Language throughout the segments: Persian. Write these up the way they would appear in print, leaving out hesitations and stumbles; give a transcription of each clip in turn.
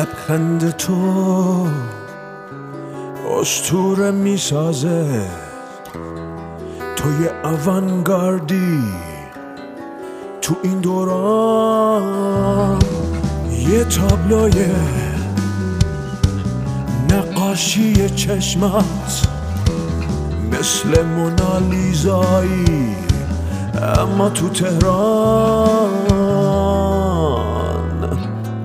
لبخند تو اسطوره میسازه، تو یه اوانگاردی تو این دوران، یه تابلوی نقاشی چشمات مثل مونالیزایی، اما تو تهران.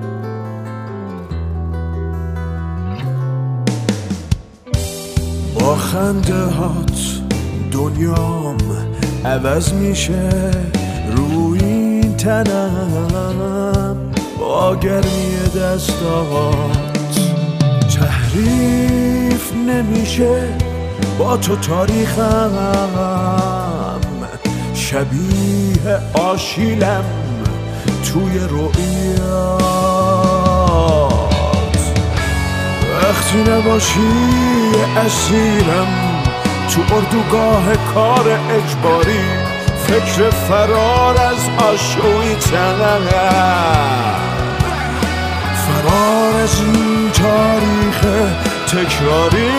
با خنده هات دنیام عوض میشه، روی این تنم با گرمی دستات تحریف نمیشه. با تو تاریخم شبیه آشیلم توی رویات، وقتی نباشی اسیرم تو اردوگاه کار اجباری، فکر فرار از آشویتزم، فرار از این تاریخ تکراری.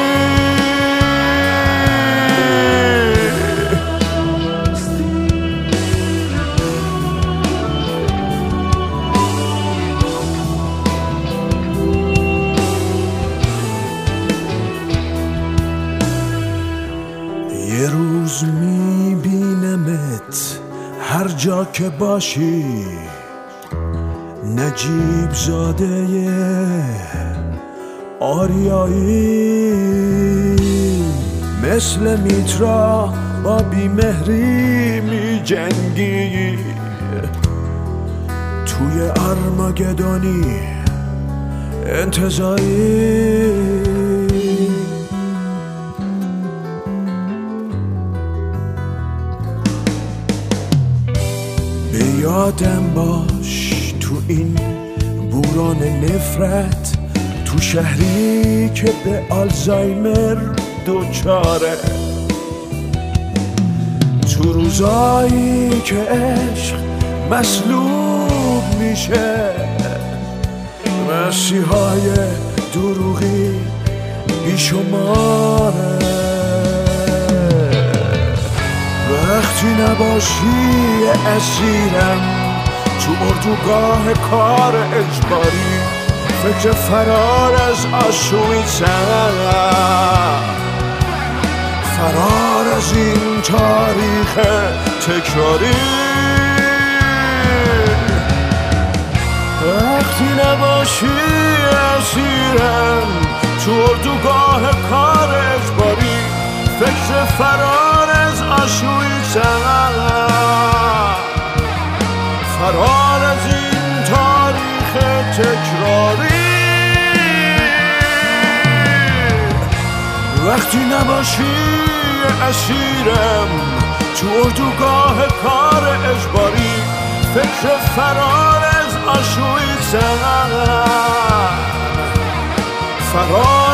یه روز میبینمت هر جا که باشی، نجیب زاده آریایی، مثل میترا با بیمهری می جنگی، توی ارمگدونی انتظاری. به یادم باش تو این بوران نفرت، تو شهری که به آلزایمر دوچاره، تو روزایی که عشق مسلوب میشه، مسیحای دروغی بیشماره. وقتی نباشی اسیرم تو اردوگاه کار اجباری، فکر فرار از آشویتزم، فرار از این تاریخ تکراری. وقتی نباشی اسیرم تو اردوگاه کار اجباری، فکر فرار از آشویتزم، فرار از این تاریخ تکراری. وقتی نباشی اسیرم تو اردوگاه کار اجباری، فکر فرار از آشویتزم، فرار